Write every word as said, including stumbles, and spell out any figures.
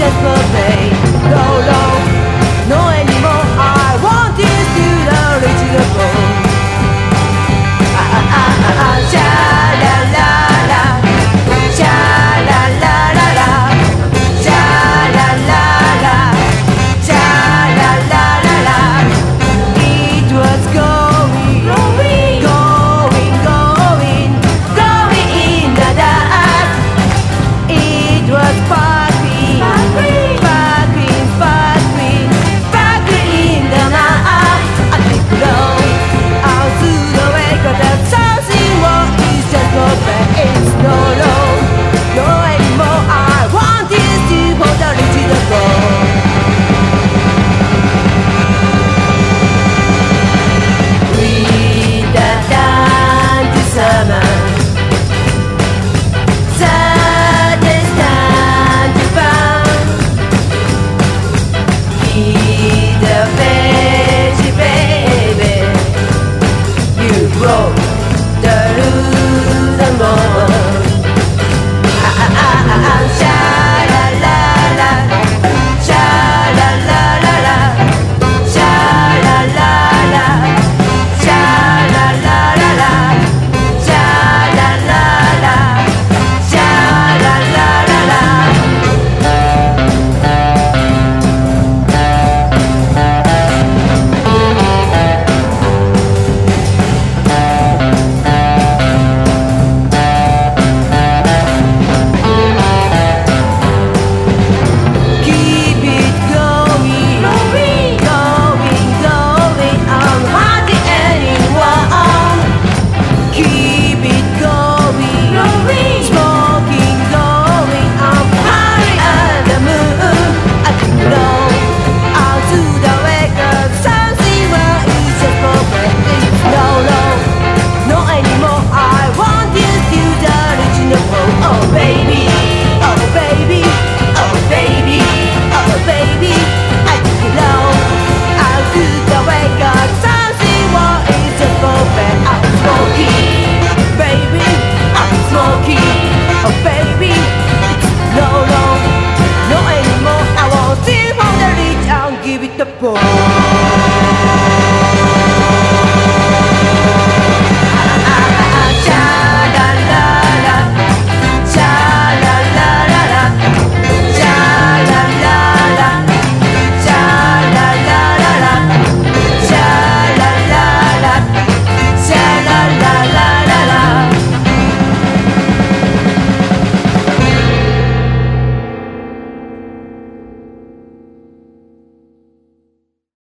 yesterday. No, no, no anymore. I want this to the reach the goal. Ah ah ah ah ah, sha la la la, sha la la la la, sha la la la, sha la la la la. It was going, going, going, going, going in the dark. It was sparkling, sparkling, sparkling, sparkling in the night. I keep going out to the way, 'cause there's something more. It's just no back. It's no, no, no anymore. I want this to hold on to the goal. Winter down to summer, sudden time to bound.